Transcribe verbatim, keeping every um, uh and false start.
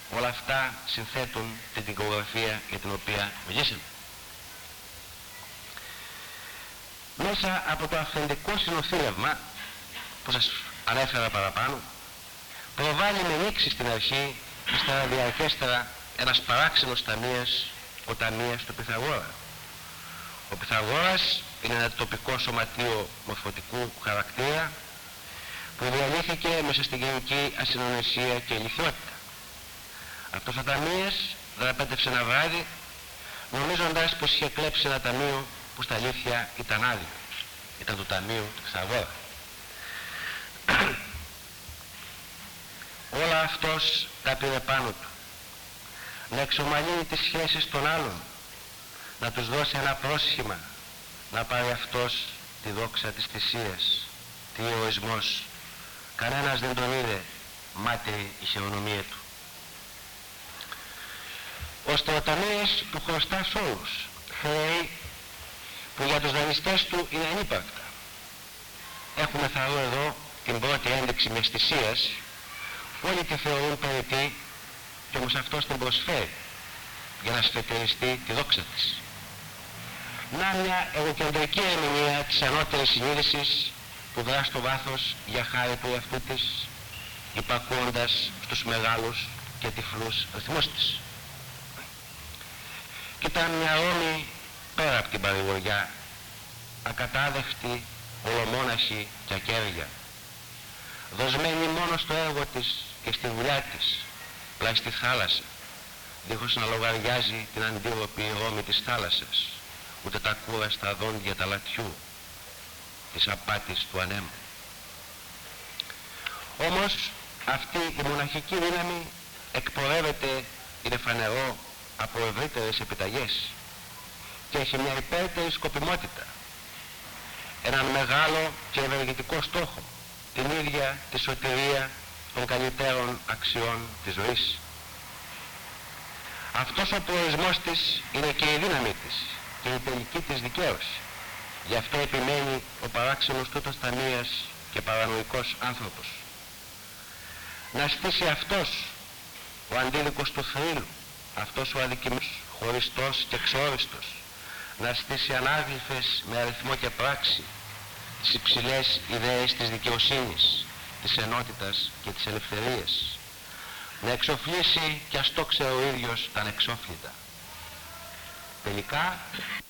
Όλα αυτά συνθέτουν την δικογραφία για την οποία μιλήσαμε. Μέσα από το αυθεντικό συνοθήλευμα που σας ανέφερα παραπάνω, προβάλλει με νήξη στην αρχή και στα διαρκέστερα ένας παράξενος ταμείας, ο ταμείας του Πυθαγόρα. Ο Πυθαγόρας είναι ένα τοπικό σωματείο μορφωτικού χαρακτήρα που διαλύθηκε μέσα στην γενική ασυνονοησία και ηλικιότητα. Αυτός ο ταμείας δραπέτευσε ένα βράδυ νομίζοντας πως είχε κλέψει ένα ταμείο που στα αλήθεια ήταν άδειο. Ήταν το ταμείο του Πυθαγόρα. Όλα αυτός τα πήρε πάνω του. Να εξομαλύνει τις σχέσεις των άλλων, να τους δώσει ένα πρόσχημα, να πάρει αυτός τη δόξα της θυσίας. Τι ηρωισμός! Κανένας δεν τον είδε, μάταιη η χειρονομία του. Ώστε ο ταμείας του χρωστά σ' όλους χρέη που για τους δανειστές του είναι ανύπαρκτα. Έχουμε θαρώ εδώ την πρώτη ένδειξη μεστησίας που όλοι τη θεωρούν περιττή και όμως αυτός την προσφέρει για να σφετεριστεί τη δόξα της. Να μια εγωκεντρική ερμηνεία της ανώτερης συνείδησης που δρά στο βάθος για χάρη του εαυτού της, υπακούοντας στους μεγάλους και τυφλούς ρυθμούς της. Κι ήταν μια Ρώμη πέρα από την παρηγοριά, ακατάδεχτη, ολομόναχη και ακέρια, δοσμένη μόνο στο έργο της και στη δουλειά της, πλάι στη θάλασσα, δίχως να λογαριάζει την αντίρροπη Ρώμη της θάλασσας, ούτε τα κούραστα δόντια τα λατιού, της απάτης του ανέμου. Όμως αυτή η μοναχική δύναμη εκπορεύεται, είναι φανερό, από ευρύτερες επιταγές και έχει μια υπέρτερη σκοπιμότητα, έναν μεγάλο και ευεργετικό στόχο, την ίδια τη σωτηρία των καλύτερων αξιών της ζωής. Αυτός ο προορισμός της είναι και η δύναμη της και η τελική της δικαίωση. Γι' αυτό επιμένει ο παράξενος τούτος ταμείας και παρανοϊκός άνθρωπος. Να στήσει αυτός ο αντίλικος του θρύλου, αυτός ο αδικημένος, χωριστός και ξεόριστος, να στήσει ανάγλυφες με αριθμό και πράξη τις υψηλές ιδέες της δικαιοσύνης, της ενότητας και της ελευθερίας, να εξοφλήσει κι ας το ξέρει ο ίδιος τα ανεξόφλητα. Τελικά